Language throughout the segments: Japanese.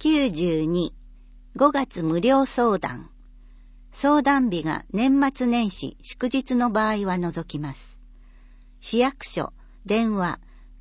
92、5月無料相談。相談日が年末年始、祝日の場合は除きます。市役所、電話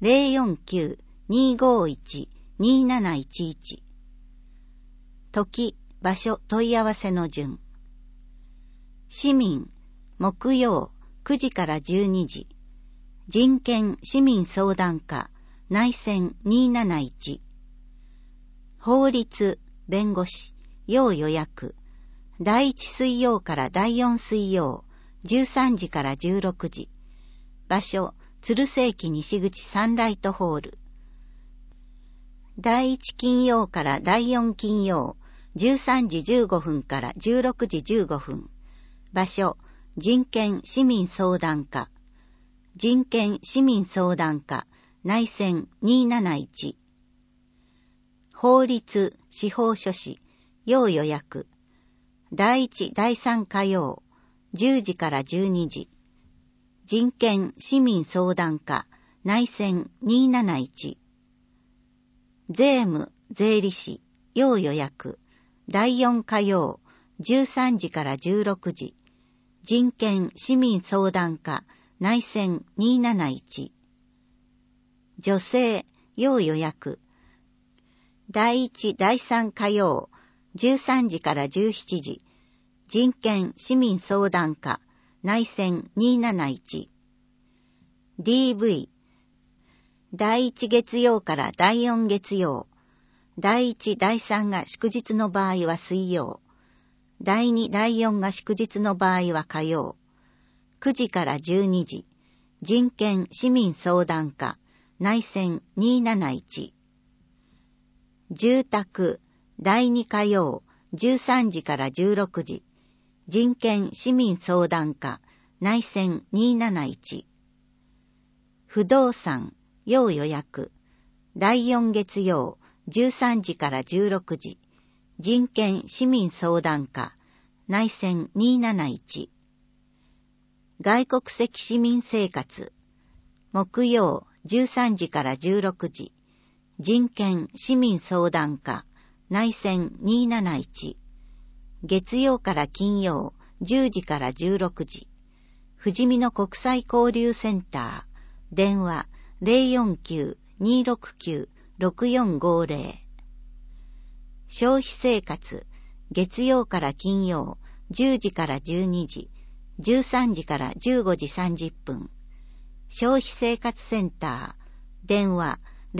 049-251-2711。時、場所、問い合わせの順。市民、木曜、9時から12時。人権市民相談課、内線271。法律、弁護士、要予約。第1水曜から第4水曜、13時から16時。場所、鶴瀬駅西口サンライトホール。第1金曜から第4金曜、13時15分から16時15分。場所、人権市民相談課。人権市民相談課、内線271。法律、司法書士、要予約。第1、第3火曜、10時から12時。人権市民相談課、内線271。税務、税理士、要予約。第4火曜、13時から16時。人権市民相談課、内線271。女性、要予約。第1、第3火曜、13時から17時。人権市民相談課、内線271。DV。第1月曜から第4月曜。第1、第3が祝日の場合は水曜。第2、第4が祝日の場合は火曜。9時から12時。人権市民相談課、内線271。住宅、第2火曜、13時から16時。人権市民相談課、内線271。不動産、要予約。第4月曜、13時から16時。人権市民相談課、内線271。外国籍市民生活。木曜、13時から16時。人権市民相談課、内線271。月曜から金曜、10時から16時。富士見の国際交流センター。電話 049-269-6450。消費生活。月曜から金曜、10時から12時。13時から15時30分。消費生活センター。電話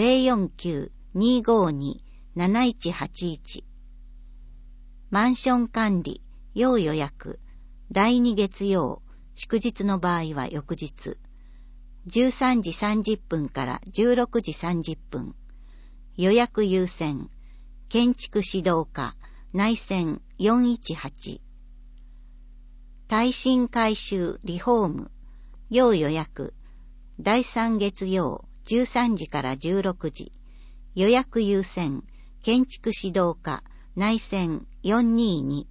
049-252-7181。マンション管理、要予約。第2月曜、祝日の場合は翌日。13時30分から16時30分。予約優先。建築指導課、内線418。耐震改修リフォーム、要予約。第3月曜、13時から16時。予約優先。建築指導課、内線422。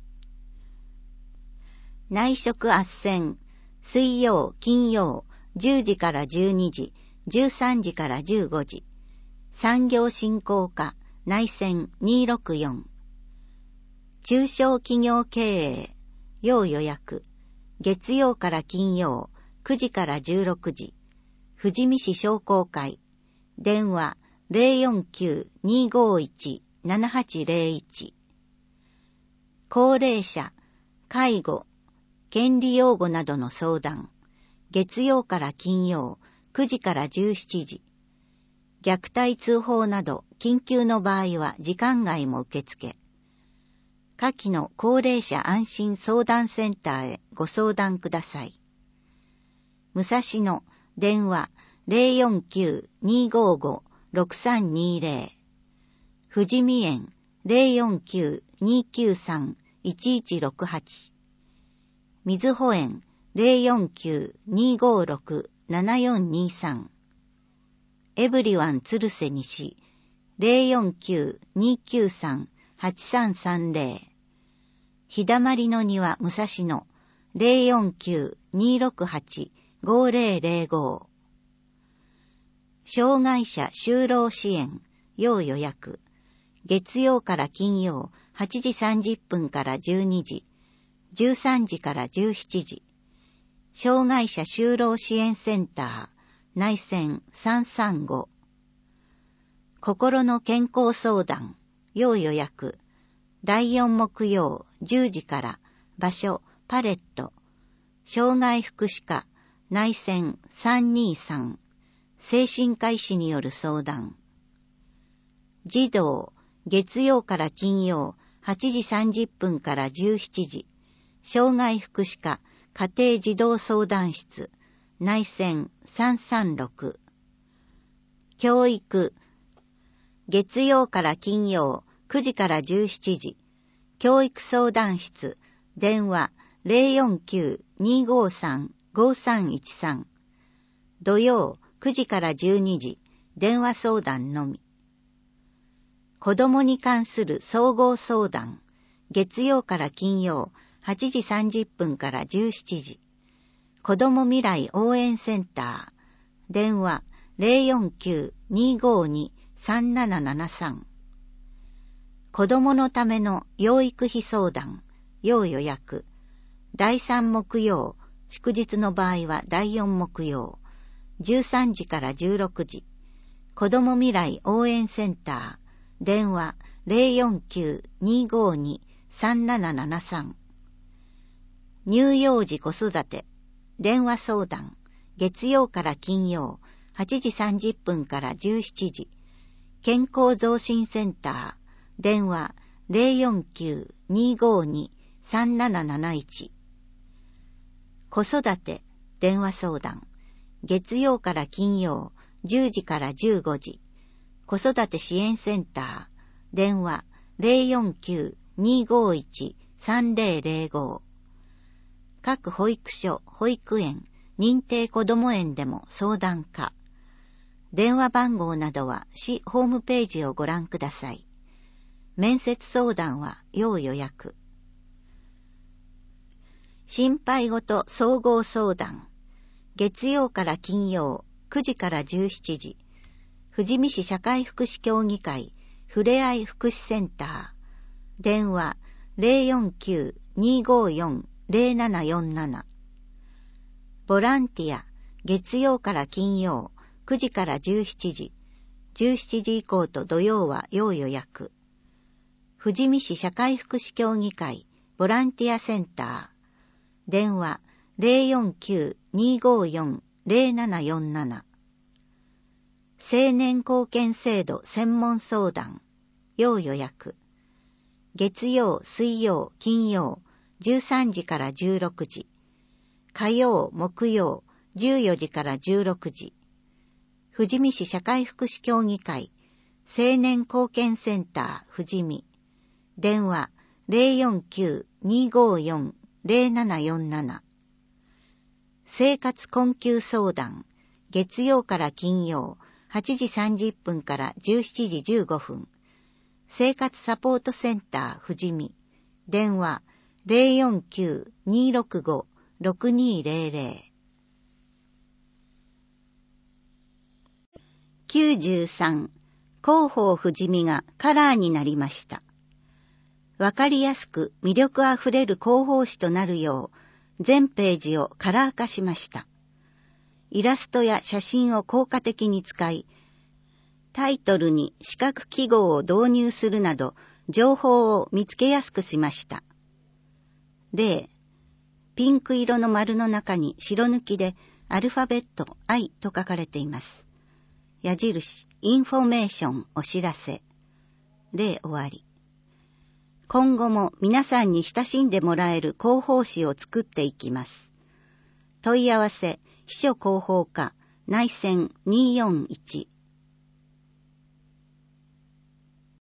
内職斡旋。水曜、金曜、10時から12時、13時から15時。産業振興課、内線264。中小企業経営、要予約。月曜から金曜、9時から16時。富士見市商工会。電話 049-251-7801。高齢者、介護、権利擁護などの相談。月曜から金曜、9時から17時。虐待通報など緊急の場合は時間外も受付。下記の高齢者安心相談センターへご相談ください。武蔵野、電話 049-255-6320。富士見園 049-293-1168。瑞穂園 049-256-7423。エブリワン鶴瀬西 049-293-8330。日だまりの庭武蔵野 049-268-5005。障害者就労支援要予約。 月曜から金曜8時30分から12時、13時から17時。障害者就労支援センター、内線335。心の健康相談、要予約。第4木曜10時から、場所パレット。障害福祉課、内線323。精神科医師による相談。児童、月曜から金曜8時30分から17時。障害福祉課、家庭児童相談室、内線336。教育、月曜から金曜9時から17時。教育相談室、電話 049-253-5313。土曜9時から12時、電話相談のみ。子供に関する総合相談、月曜から金曜8時30分から17時。子ども未来応援センター。電話 049-252-3773。子どものための養育費相談。要予約。第3木曜、祝日の場合は第4木曜。13時から16時。子ども未来応援センター。電話 049-252-3773。乳幼児子育て、電話相談、月曜から金曜、8時30分から17時。健康増進センター、電話 049-252-3771。子育て、電話相談、月曜から金曜、10時から15時。子育て支援センター、電話 049-251-3005。各保育所、保育園、認定こども園でも相談可。電話番号などは市ホームページをご覧ください。面接相談は要予約。心配事総合相談。月曜から金曜9時から17時。富士見市社会福祉協議会ふれあい福祉センター。電話 049-254-0747。ボランティア、月曜から金曜、9時から17時、17時以降と土曜は要予約。富士見市社会福祉協議会、ボランティアセンター。電話 049-254-0747。青年貢献制度専門相談、要予約。月曜、水曜、金曜、13時から16時。火曜、木曜、14時から16時。富士見市社会福祉協議会、青年貢献センター富士見。電話 049-254-0747。生活困窮相談、月曜から金曜、8時30分から17時15分。生活サポートセンター富士見。電話 049-265-6200。93. 広報富士見がカラーになりました。わかりやすく魅力あふれる広報誌となるよう、全ページをカラー化しました。イラストや写真を効果的に使い、タイトルに四角記号を導入するなど、情報を見つけやすくしました。例、ピンク色の丸の中に白抜きでアルファベット I と書かれています。矢印、インフォメーション、お知らせ。例終わり。今後も皆さんに親しんでもらえる広報誌を作っていきます。問い合わせ、秘書広報課、内線241。